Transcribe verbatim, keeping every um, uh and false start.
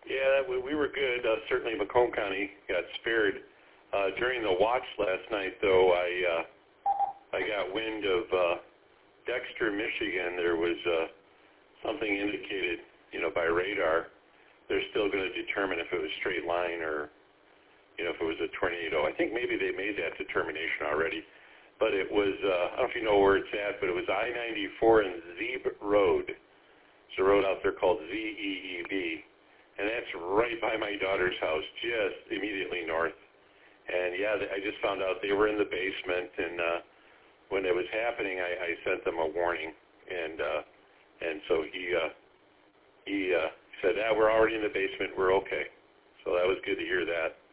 Yeah, we, we were good. Uh, certainly Macomb County got spared. Uh, during the watch last night, though, I uh, I got wind of uh, Dexter, Michigan. There was uh, something indicated, you know, by radar. They're still going to determine if it was straight line or, you know, if it was a tornado. I think maybe they made that determination already. But it was, uh, I don't know if you know where it's at, but it was I ninety-four and Zeeb Road. There's a road out there called Z E E B. And that's right by my daughter's house, just immediately north. And, yeah, I just found out they were in the basement. And uh, when it was happening, I, I sent them a warning. And uh, and so he, uh, he uh, said, ah, we're already in the basement. We're okay. So that was good to hear that.